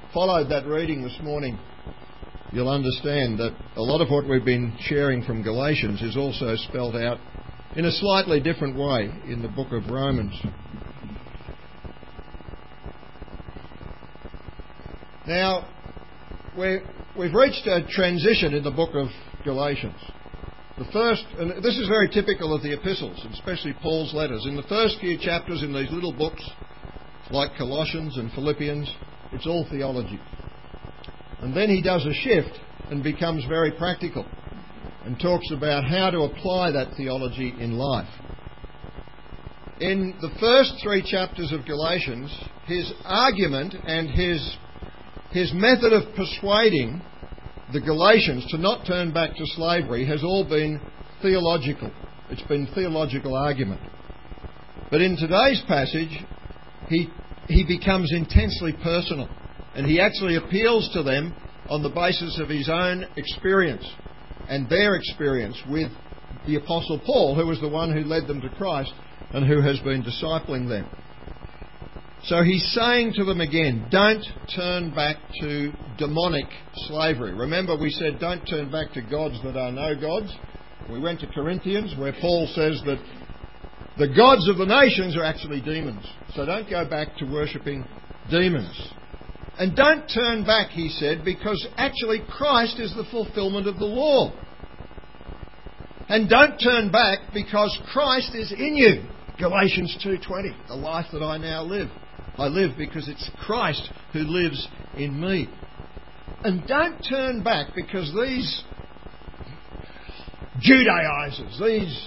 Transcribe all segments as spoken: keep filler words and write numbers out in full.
followed that reading this morning, you'll understand that a lot of what we've been sharing from Galatians is also spelt out in a slightly different way in the book of Romans. Now, we're, we've reached a transition in the book of Galatians. The first, and this is very typical of the epistles, especially Paul's letters. In the first few chapters in these little books, like Colossians and Philippians, it's all theology. And then he does a shift and becomes very practical and talks about how to apply that theology in life. In the first three chapters of Galatians, his argument and his, his method of persuading the Galatians to not turn back to slavery has all been theological. It's been theological argument. But in today's passage, he, he becomes intensely personal, and he actually appeals to them on the basis of his own experience and their experience with the Apostle Paul, who was the one who led them to Christ and who has been discipling them. So he's saying to them again, don't turn back to demonic slavery. Remember, we said don't turn back to gods that are no gods. We went to Corinthians, where Paul says that the gods of the nations are actually demons. So don't go back to worshipping demons. And don't turn back, he said, because actually Christ is the fulfilment of the law. And don't turn back because Christ is in you. Galatians two twenty, the life that I now live. I live because it's Christ who lives in me. And don't turn back because these Judaizers, these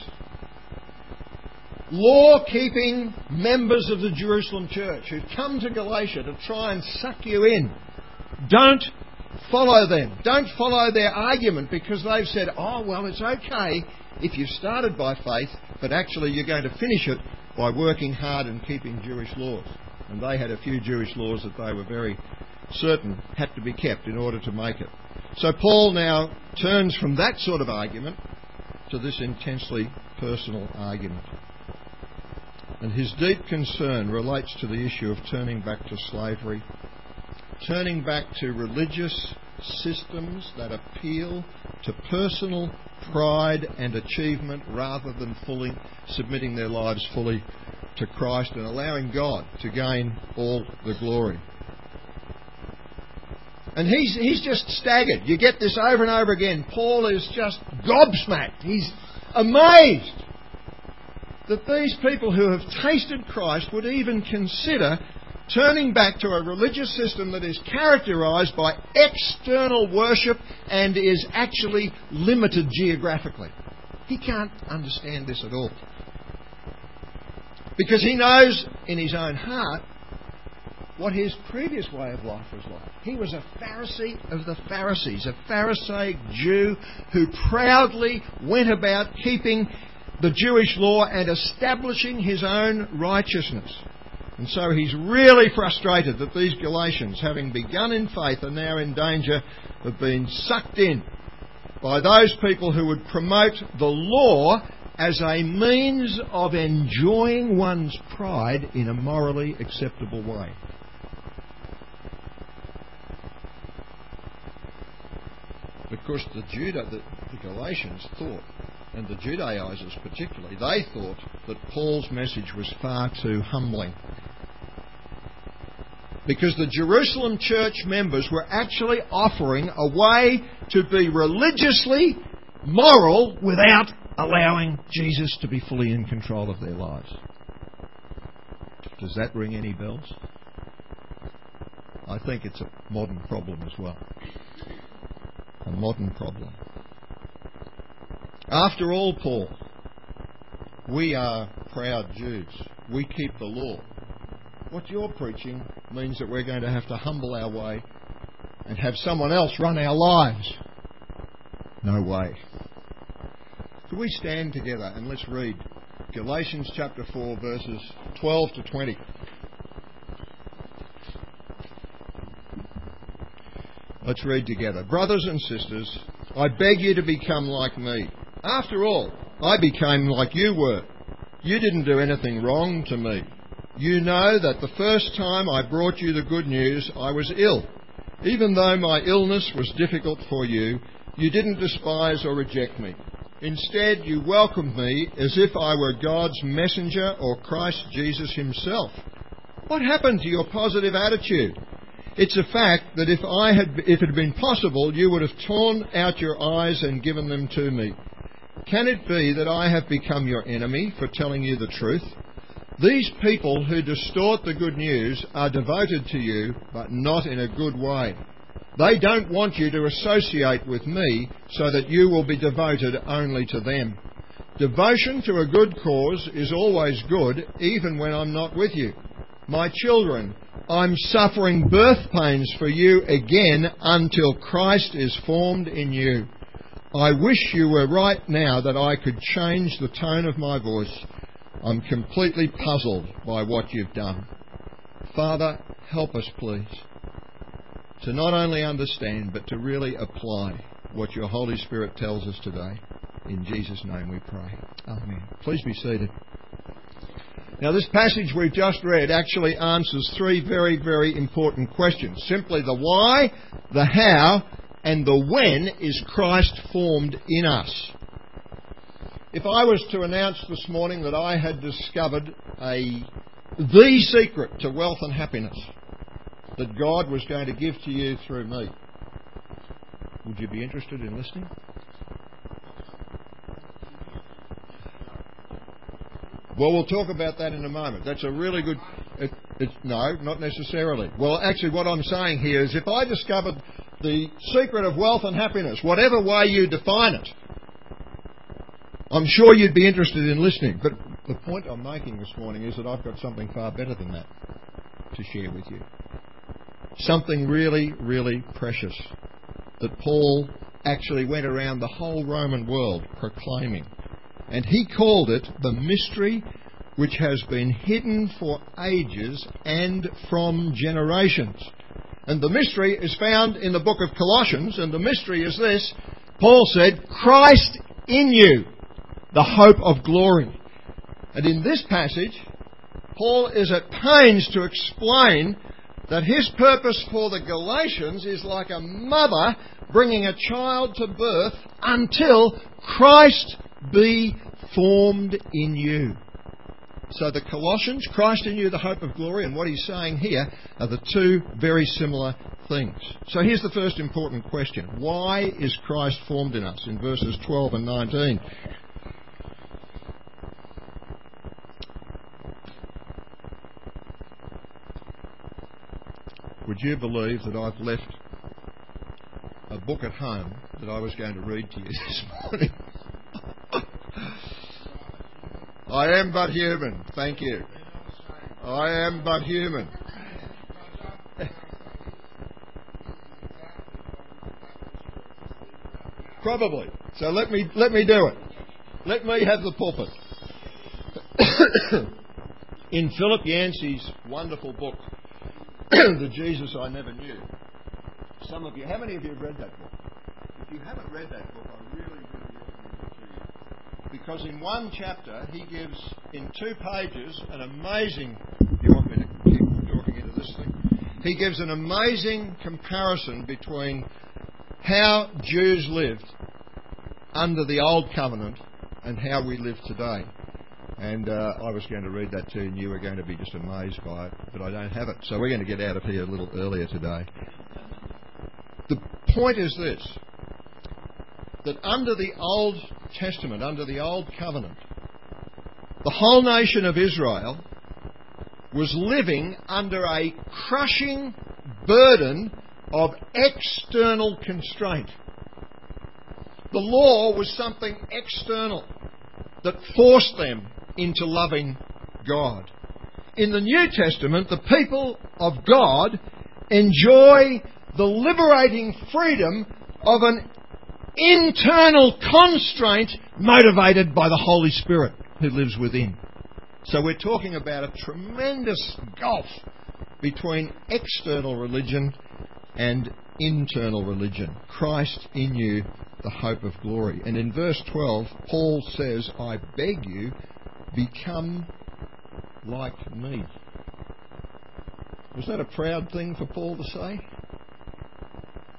law-keeping members of the Jerusalem church who've come to Galatia to try and suck you in, don't follow them. Don't follow their argument because they've said, oh, well, it's okay if you've started by faith, but actually you're going to finish it by working hard and keeping Jewish laws. And they had a few Jewish laws that they were very certain had to be kept in order to make it. So Paul now turns from that sort of argument to this intensely personal argument. And his deep concern relates to the issue of turning back to slavery, turning back to religious systems that appeal to personal pride and achievement rather than fully submitting their lives fully to Christ and allowing God to gain all the glory. And he's, he's just staggered. You get this over and over again. Paul is just gobsmacked. He's amazed that these people who have tasted Christ would even consider turning back to a religious system that is characterised by external worship and is actually limited geographically. He can't understand this at all. Because he knows in his own heart what his previous way of life was like. He was a Pharisee of the Pharisees, a Pharisaic Jew who proudly went about keeping the Jewish law and establishing his own righteousness. And so he's really frustrated that these Galatians, having begun in faith, are now in danger of being sucked in by those people who would promote the law as a means of enjoying one's pride in a morally acceptable way. Because the Judah, the, the Galatians thought, and the Judaizers particularly, they thought that Paul's message was far too humbling. Because the Jerusalem church members were actually offering a way to be religiously moral without allowing Jesus to be fully in control of their lives. Does that ring any bells? I think it's a modern problem as well. A modern problem. After all, Paul, we are proud Jews. We keep the law. What you're preaching means that we're going to have to humble our way and have someone else run our lives. No way. Could we stand together and let's read Galatians chapter four, verses twelve to twenty. Let's read together. Brothers and sisters, I beg you to become like me. After all, I became like you were. You didn't do anything wrong to me. You know that the first time I brought you the good news, I was ill Even though my illness was difficult for you, you didn't despise or reject me. Instead, you welcomed me as if I were God's messenger or Christ Jesus himself. What happened to your positive attitude? It's a fact that if I had, if it had been possible, you would have torn out your eyes and given them to me. Can it be that I have become your enemy for telling you the truth? These people who distort the good news are devoted to you, but not in a good way. They don't want you to associate with me so that you will be devoted only to them. Devotion to a good cause is always good, even when I'm not with you. My children, I'm suffering birth pains for you again until Christ is formed in you. I wish you were right now that I could change the tone of my voice. I'm completely puzzled by what you've done. Father, help us, please, to not only understand, but to really apply what your Holy Spirit tells us today. In Jesus' name we pray. Amen. Please be seated. Now, this passage we've just read actually answers three very, very important questions. Simply the why, the how, and the when is Christ formed in us. If I was to announce this morning that I had discovered a the secret to wealth and happiness that God was going to give to you through me, would you be interested in listening? Well, we'll talk about that in a moment. That's a really good... It, it, no, not necessarily. Well, actually, what I'm saying here is if I discovered the secret of wealth and happiness, whatever way you define it, I'm sure you'd be interested in listening. But the point I'm making this morning is that I've got something far better than that to share with you. Something really, really precious that Paul actually went around the whole Roman world proclaiming. And he called it the mystery which has been hidden for ages and from generations. And the mystery is found in the book of Colossians, and the mystery is this. Paul said, Christ in you, the hope of glory. And in this passage, Paul is at pains to explain that his purpose for the Galatians is like a mother bringing a child to birth until Christ be formed in you. So the Colossians, Christ in you, the hope of glory, and what he's saying here are the two very similar things. So here's the first important question. Why is Christ formed in us? In verses twelve and nineteen. Would you believe that I've left a book at home that I was going to read to you this morning? I am but human. Thank you. I am but human. Probably. So let me let me do it. Let me have the pulpit. In Philip Yancey's wonderful book, The Jesus I Never Knew. Some of you, how many of you have read that book? If you haven't read that book, I really, really recommend it to you. Because in one chapter, he gives, in two pages, an amazing... Do you want me to keep talking into this thing? He gives an amazing comparison between how Jews lived under the Old Covenant and how we live today. And uh, I was going to read that to you, and you were going to be just amazed by it, but I don't have it. So we're going to get out of here a little earlier today. The point is this, that under the Old Testament, under the Old Covenant, the whole nation of Israel was living under a crushing burden of external constraint. The law was something external that forced them into loving God. In the New Testament, the people of God enjoy the liberating freedom of an internal constraint motivated by the Holy Spirit who lives within. So we're talking about a tremendous gulf between external religion and internal religion. Christ in you, the hope of glory. And in verse twelve, Paul says, I beg you, become like me. Was that a proud thing for Paul to say?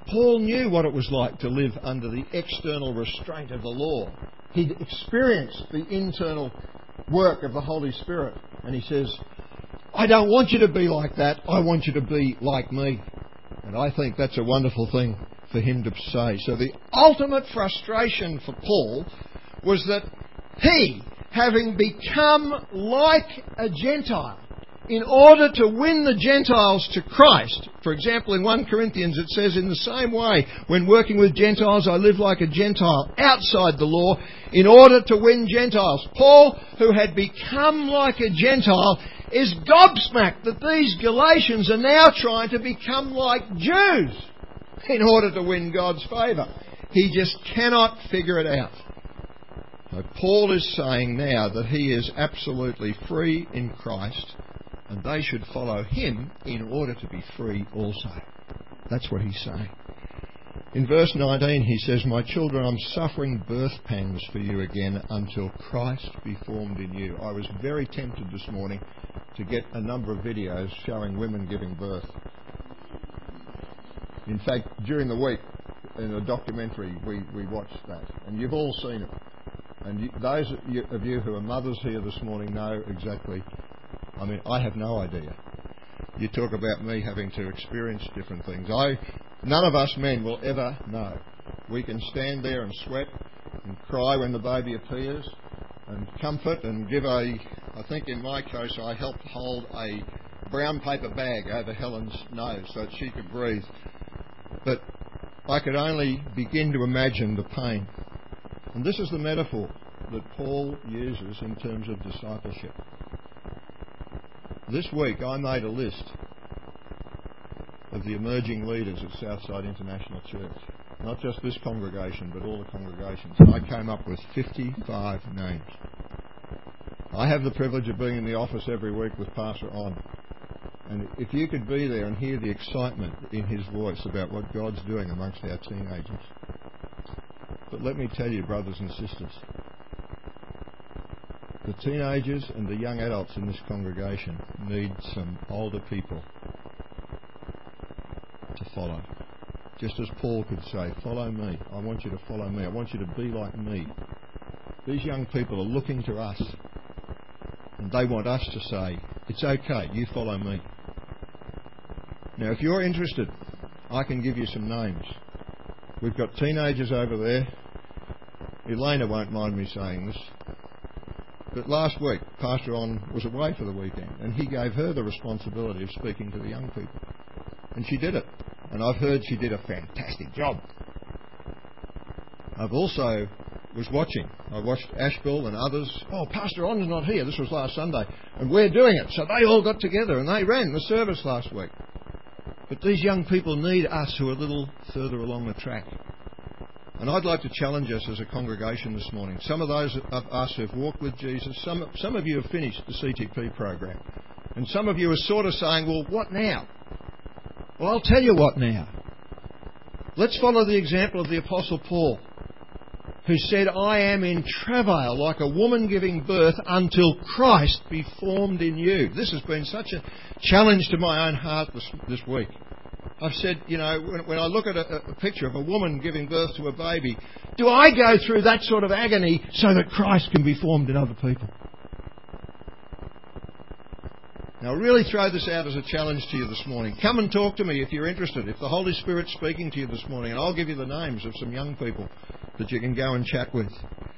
Paul knew what it was like to live under the external restraint of the law. He'd experienced the internal work of the Holy Spirit. And he says, I don't want you to be like that. I want you to be like me. And I think that's a wonderful thing for him to say. So the ultimate frustration for Paul was that he, having become like a Gentile, in order to win the Gentiles to Christ. For example, in First Corinthians it says, in the same way, when working with Gentiles, I live like a Gentile outside the law in order to win Gentiles. Paul, who had become like a Gentile, is gobsmacked that these Galatians are now trying to become like Jews in order to win God's favour. He just cannot figure it out. So Paul is saying now that he is absolutely free in Christ, and they should follow him in order to be free also. That's what he's saying. In verse nineteen he says, My children, I'm suffering birth pangs for you again until Christ be formed in you. I was very tempted this morning to get a number of videos showing women giving birth. In fact, during the week in a documentary we, we watched that, and you've all seen it. And you, those of you who are mothers here this morning know exactly. I mean, I have no idea. You talk about me having to experience different things. I, none of us men will ever know. We can stand there and sweat and cry when the baby appears and comfort and give a, I think in my case I helped hold a brown paper bag over Helen's nose so that she could breathe. But I could only begin to imagine the pain. And this is the metaphor that Paul uses in terms of discipleship. This week I made a list of the emerging leaders at Southside International Church. Not just this congregation, but all the congregations. And I came up with fifty-five names. I have the privilege of being in the office every week with Pastor On. And if you could be there and hear the excitement in his voice about what God's doing amongst our teenagers. But let me tell you, brothers and sisters, the teenagers and the young adults in this congregation need some older people to follow. Just as Paul could say, follow me. I want you to follow me. I want you to be like me. These young people are looking to us, and they want us to say, it's okay, you follow me. Now, if you're interested, I can give you some names. We've got teenagers over there. Elena won't mind me saying this. But last week, Pastor On was away for the weekend, and he gave her the responsibility of speaking to the young people. And she did it. And I've heard she did a fantastic job. I've also was watching. I watched Ashbill and others. Oh, Pastor On's not here. This was last Sunday. And we're doing it. So they all got together and they ran the service last week. But these young people need us who are a little further along the track. And I'd like to challenge us as a congregation this morning. Some of those of us who've walked with Jesus, some, some of you have finished the C T P program. And some of you are sort of saying, well, what now? Well, I'll tell you what now. Let's follow the example of the Apostle Paul, who said, I am in travail like a woman giving birth until Christ be formed in you. This has been such a challenge to my own heart this, this week. I've said, you know, when, when I look at a, a picture of a woman giving birth to a baby, do I go through that sort of agony so that Christ can be formed in other people? Now, really throw this out as a challenge to you this morning. Come and talk to me if you're interested. If the Holy Spirit's speaking to you this morning, and I'll give you the names of some young people that you can go and chat with.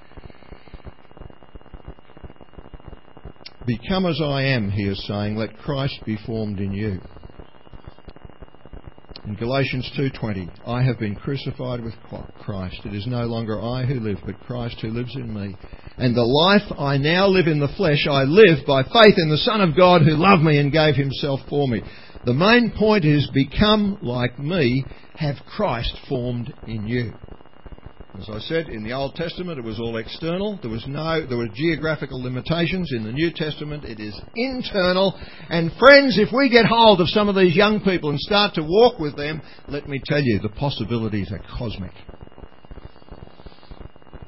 Become as I am, he is saying, let Christ be formed in you. In Galatians two twenty, I have been crucified with Christ. It is no longer I who live, but Christ who lives in me. And the life I now live in the flesh, I live by faith in the Son of God who loved me and gave himself for me. The main point is, become like me, have Christ formed in you. As I said, in the Old Testament it was all external. There was no, there were geographical limitations. In the New Testament it is internal. And friends, if we get hold of some of these young people and start to walk with them, let me tell you, the possibilities are cosmic.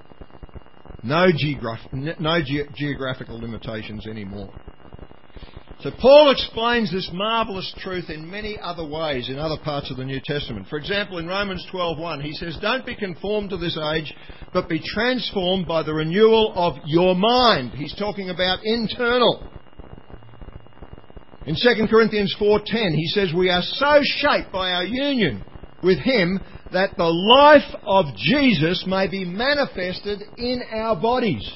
No, geograph- no ge- geographical limitations anymore. So Paul explains this marvellous truth in many other ways in other parts of the New Testament. For example, in Romans twelve one, he says, "Don't be conformed to this age, but be transformed by the renewal of your mind." He's talking about internal. In Second Corinthians four ten, he says, "We are so shaped by our union with him that the life of Jesus may be manifested in our bodies."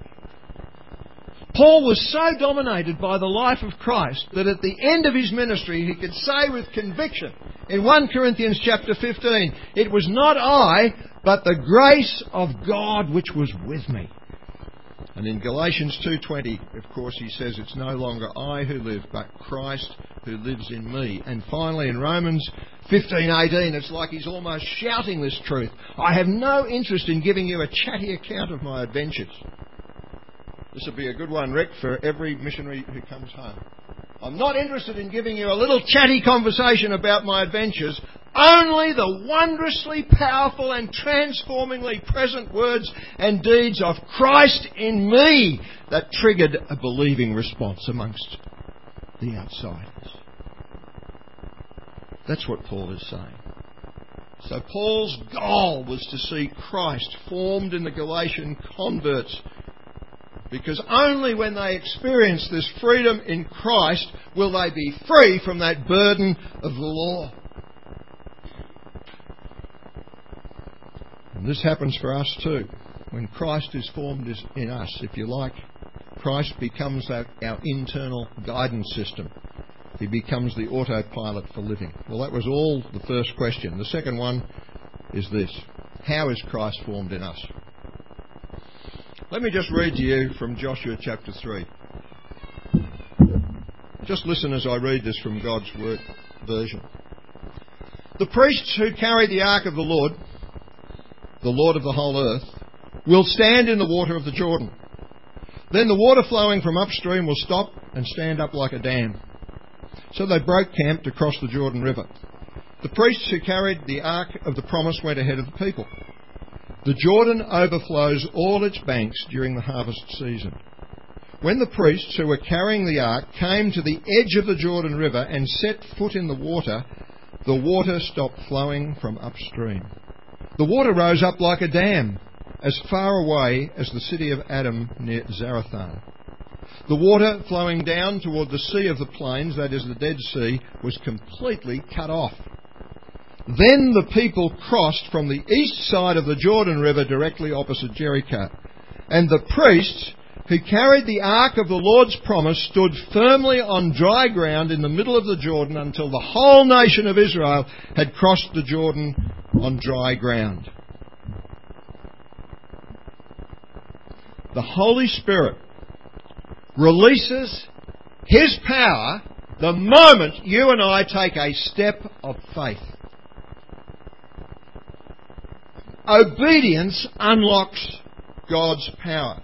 Paul was so dominated by the life of Christ that at the end of his ministry he could say with conviction in First Corinthians chapter fifteen, "It was not I, but the grace of God which was with me." And in Galatians two twenty, of course, he says, "It's no longer I who live, but Christ who lives in me." And finally in Romans fifteen eighteen, it's like he's almost shouting this truth. "I have no interest in giving you a chatty account of my adventures." This would be a good one, Rick, for every missionary who comes home. "I'm not interested in giving you a little chatty conversation about my adventures, only the wondrously powerful and transformingly present words and deeds of Christ in me that triggered a believing response amongst the outsiders." That's what Paul is saying. So Paul's goal was to see Christ formed in the Galatian converts, because only when they experience this freedom in Christ will they be free from that burden of the law. And this happens for us too. When Christ is formed in us, if you like, Christ becomes our, our internal guidance system. He becomes the autopilot for living. Well, that was all the first question. The second one is this: how is Christ formed in us? Let me just read to you from Joshua chapter three. Just listen as I read this from God's Word version. "The priests who carry the ark of the Lord, the Lord of the whole earth, will stand in the water of the Jordan. Then the water flowing from upstream will stop and stand up like a dam." So they broke camp to cross the Jordan River. The priests who carried the ark of the promise went ahead of the people. The Jordan overflows all its banks during the harvest season. When the priests who were carrying the ark came to the edge of the Jordan River and set foot in the water, the water stopped flowing from upstream. The water rose up like a dam, as far away as the city of Adam near Zarethan. The water flowing down toward the Sea of the Plains, that is the Dead Sea, was completely cut off. Then the people crossed from the east side of the Jordan River directly opposite Jericho. And the priests who carried the ark of the Lord's promise stood firmly on dry ground in the middle of the Jordan until the whole nation of Israel had crossed the Jordan on dry ground. The Holy Spirit releases His power the moment you and I take a step of faith. Obedience unlocks God's power.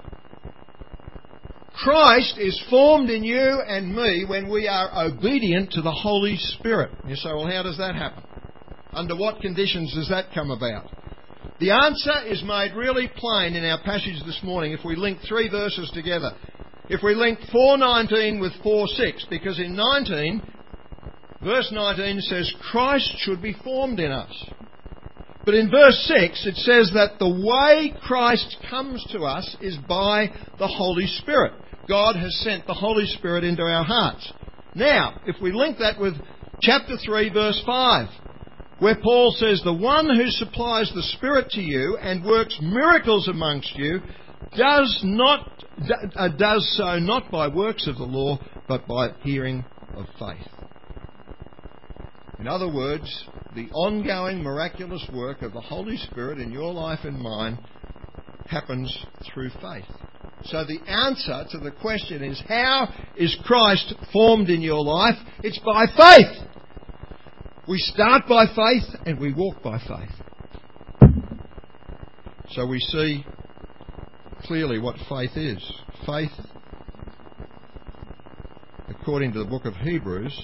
Christ is formed in you and me when we are obedient to the Holy Spirit. You say, well, how does that happen? Under what conditions does that come about? The answer is made really plain in our passage this morning if we link three verses together. If we link four nineteen with four six, because in nineteen, verse nineteen says Christ should be formed in us. But in verse six, it says that the way Christ comes to us is by the Holy Spirit. God has sent the Holy Spirit into our hearts. Now, if we link that with chapter three, verse five, where Paul says, the one who supplies the Spirit to you and works miracles amongst you does not uh, does so not by works of the law, but by hearing of faith. In other words, the ongoing miraculous work of the Holy Spirit in your life and mine happens through faith. So the answer to the question is, how is Christ formed in your life? It's by faith. We start by faith and we walk by faith. So we see clearly what faith is. Faith, according to the book of Hebrews,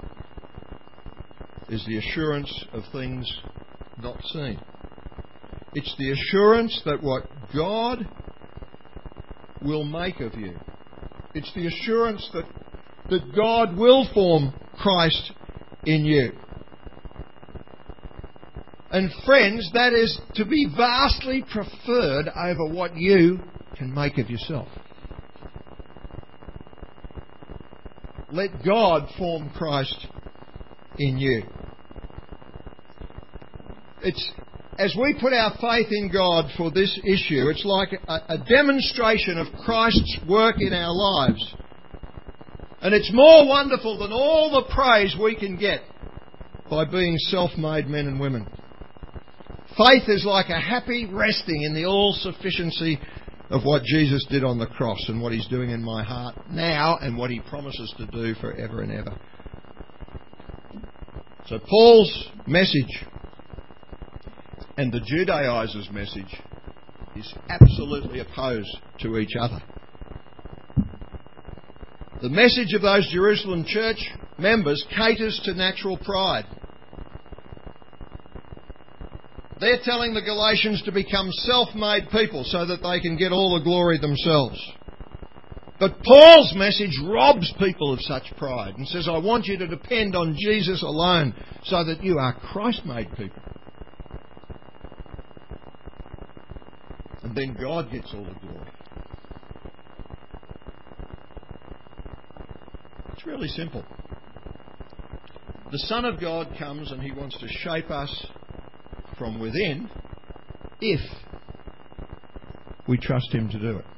is the assurance of things not seen. It's the assurance that what God will make of you. It's the assurance that that God will form Christ in you. And friends, that is to be vastly preferred over what you can make of yourself. Let God form Christ in you. It's, as we put our faith in God for this issue, it's like a, a demonstration of Christ's work in our lives. And it's more wonderful than all the praise we can get by being self-made men and women. Faith is like a happy resting in the all-sufficiency of what Jesus did on the cross and what He's doing in my heart now and what He promises to do forever and ever. So Paul's message and the Judaizers' message is absolutely opposed to each other. The message of those Jerusalem church members caters to natural pride. They're telling the Galatians to become self-made people so that they can get all the glory themselves. But Paul's message robs people of such pride and says, I want you to depend on Jesus alone so that you are Christ-made people. And then God gets all the glory. It's really simple. The Son of God comes and He wants to shape us from within if we trust Him to do it.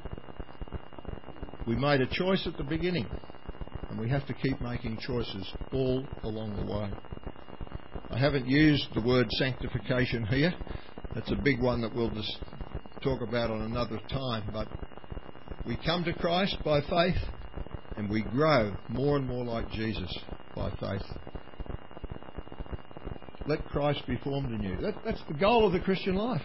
We made a choice at the beginning and we have to keep making choices all along the way. I haven't used the word sanctification here. That's a big one that we'll just talk about on another time. But we come to Christ by faith and we grow more and more like Jesus by faith. Let Christ be formed in you. That, that's the goal of the Christian life.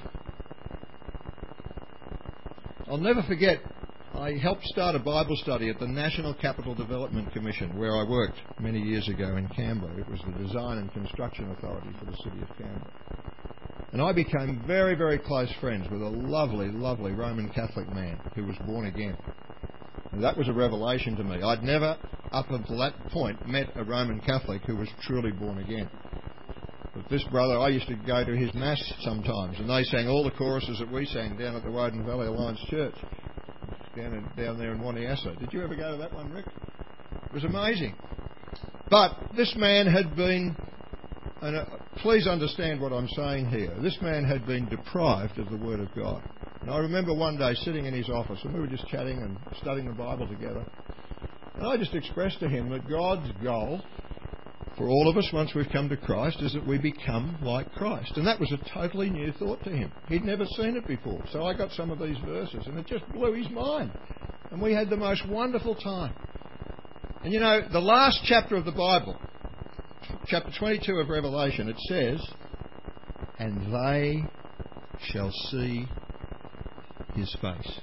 I'll never forget, I helped start a Bible study at the National Capital Development Commission where I worked many years ago in Canberra. It was the Design and Construction Authority for the City of Canberra. And I became very, very close friends with a lovely, lovely Roman Catholic man who was born again. And that was a revelation to me. I'd never, up until that point, met a Roman Catholic who was truly born again. But this brother, I used to go to his Mass sometimes, and they sang all the choruses that we sang down at the Woden Valley Alliance Church, down, in, down there in Waniassa. Did you ever go to that one, Rick? It was amazing. But this man had been, and uh, please understand what I'm saying here, this man had been deprived of the Word of God. And I remember one day sitting in his office, and we were just chatting and studying the Bible together, and I just expressed to him that God's goal for all of us, once we've come to Christ, is that we become like Christ. And that was a totally new thought to him. He'd never seen it before. So I got some of these verses, and it just blew his mind. And we had the most wonderful time. And you know, the last chapter of the Bible, chapter twenty-two of Revelation, it says, and they shall see His face.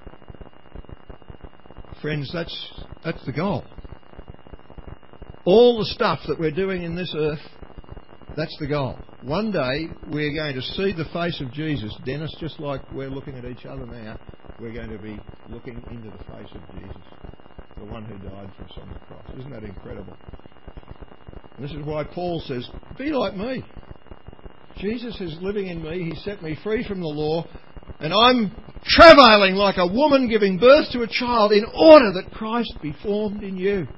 Friends, that's that's the goal. All the stuff that we're doing in this earth, that's the goal. One day we're going to see the face of Jesus, Dennis, just like we're looking at each other now. We're going to be looking into the face of Jesus, the one who died for us on the cross. Isn't that incredible? And this is why Paul says, be like me. Jesus is living in me. He set me free from the law. And I'm travailing like a woman giving birth to a child in order that Christ be formed in you.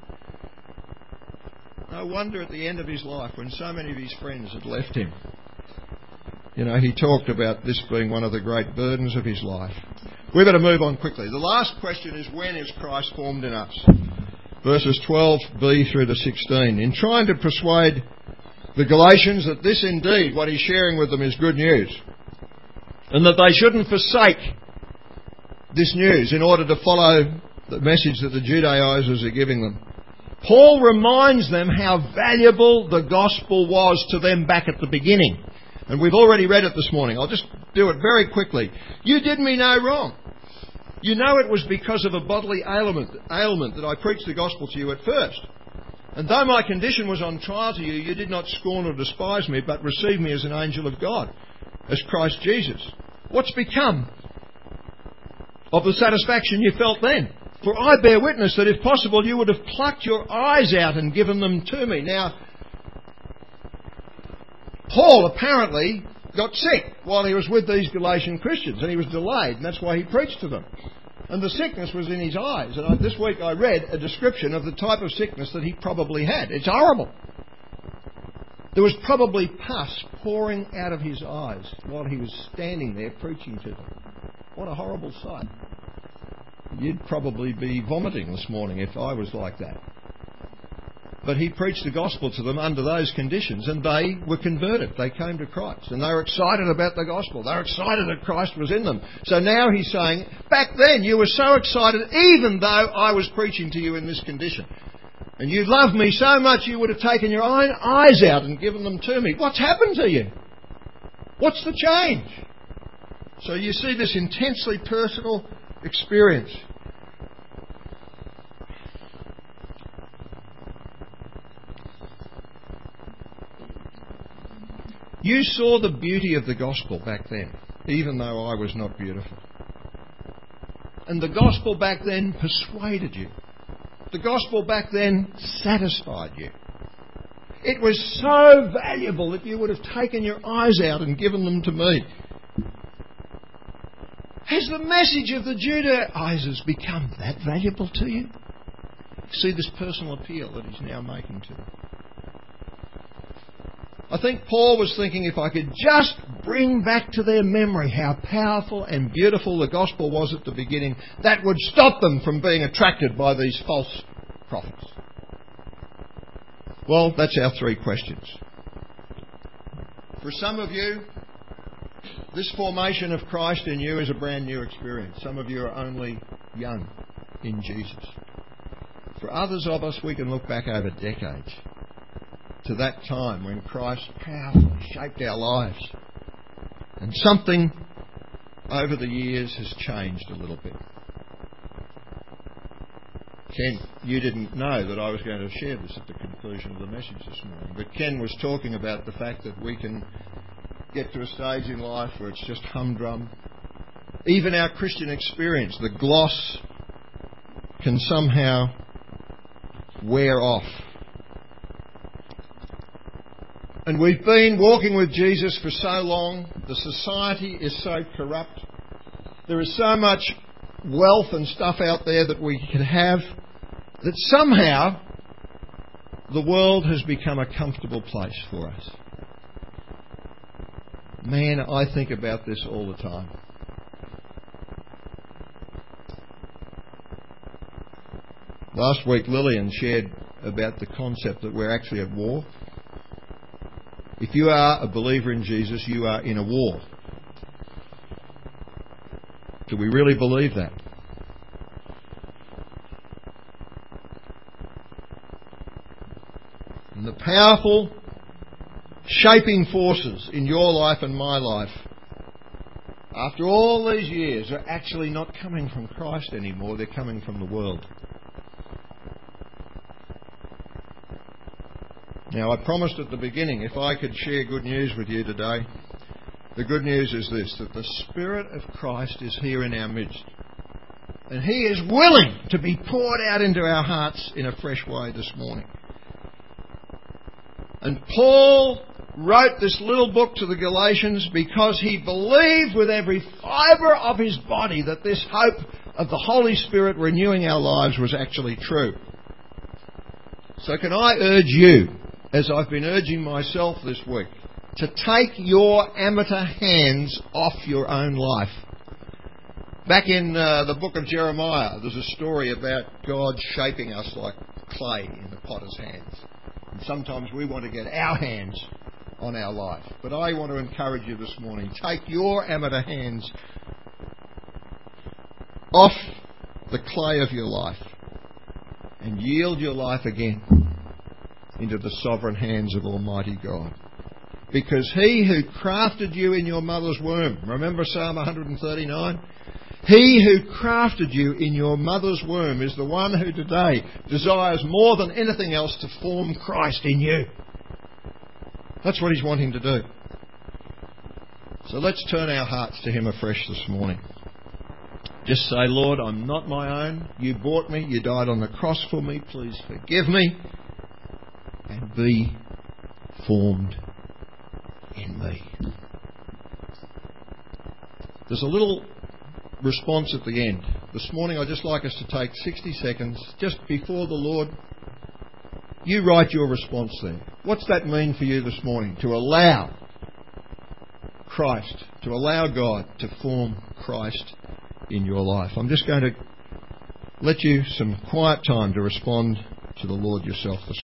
No wonder at the end of his life, when so many of his friends had left him, you know, he talked about this being one of the great burdens of his life. We've got to move on quickly. The last question is, when is Christ formed in us? Verses twelve b through to sixteen. In trying to persuade the Galatians that this indeed, what he's sharing with them, is good news, and that they shouldn't forsake this news in order to follow the message that the Judaizers are giving them, Paul reminds them how valuable the gospel was to them back at the beginning. And we've already read it this morning. I'll just do it very quickly. You did me no wrong. You know it was because of a bodily ailment, ailment that I preached the gospel to you at first. And though my condition was on trial to you, you did not scorn or despise me, but received me as an angel of God, as Christ Jesus. What's become of the satisfaction you felt then? For I bear witness that if possible you would have plucked your eyes out and given them to me. Now, Paul apparently got sick while he was with these Galatian Christians, and he was delayed, and that's why he preached to them. And the sickness was in his eyes. And I, this week I read a description of the type of sickness that he probably had. It's horrible. There was probably pus pouring out of his eyes while he was standing there preaching to them. What a horrible sight. You'd probably be vomiting this morning if I was like that. But he preached the gospel to them under those conditions, and they were converted. They came to Christ, and they were excited about the gospel. They were excited that Christ was in them. So now he's saying, back then you were so excited even though I was preaching to you in this condition. And you loved me so much you would have taken your own eyes out and given them to me. What's happened to you? What's the change? So you see this intensely personal experience. You saw the beauty of the gospel back then, even though I was not beautiful. And the gospel back then persuaded you. The gospel back then satisfied you. It was so valuable that you would have taken your eyes out and given them to me. Has the message of the Judaizers become that valuable to you? See this personal appeal that he's now making to them. I think Paul was thinking, if I could just bring back to their memory how powerful and beautiful the gospel was at the beginning, that would stop them from being attracted by these false prophets. Well, that's our three questions. For some of you, this formation of Christ in you is a brand new experience. Some of you are only young in Jesus. For others of us, we can look back over decades to that time when Christ powerfully shaped our lives. And something over the years has changed a little bit. Ken, you didn't know that I was going to share this at the conclusion of the message this morning, but Ken was talking about the fact that we can get to a stage in life where it's just humdrum. Even our Christian experience, the gloss, can somehow wear off. And we've been walking with Jesus for so long. The society is so corrupt. There is so much wealth and stuff out there that we can have that somehow the world has become a comfortable place for us. Man, I think about this all the time. Last week Lillian shared about the concept that we're actually at war. If you are a believer in Jesus, you are in a war. Do we really believe that? And the powerful shaping forces in your life and my life, after all these years, are actually not coming from Christ anymore. They're coming from the world. Now, I promised at the beginning, if I could share good news with you today, the good news is this, that the Spirit of Christ is here in our midst. And He is willing to be poured out into our hearts in a fresh way this morning. And Paul wrote this little book to the Galatians because he believed with every fibre of his body that this hope of the Holy Spirit renewing our lives was actually true. So can I urge you, as I've been urging myself this week, to take your amateur hands off your own life. Back in uh, the book of Jeremiah, there's a story about God shaping us like clay in the potter's hands. And sometimes we want to get our hands on our life. But I want to encourage you this morning, take your amateur hands off the clay of your life and yield your life again into the sovereign hands of Almighty God. Because He who crafted you in your mother's womb, remember Psalm one thirty-nine? He who crafted you in your mother's womb is the one who today desires more than anything else to form Christ in you. That's what He's wanting to do. So let's turn our hearts to Him afresh this morning. Just say, Lord, I'm not my own. You bought me. You died on the cross for me. Please forgive me and be formed in me. There's a little response at the end. This morning I'd just like us to take sixty seconds just before the Lord. You write your response there. What's that mean for you this morning? To allow Christ, to allow God to form Christ in your life. I'm just going to let you some quiet time to respond to the Lord yourself this morning.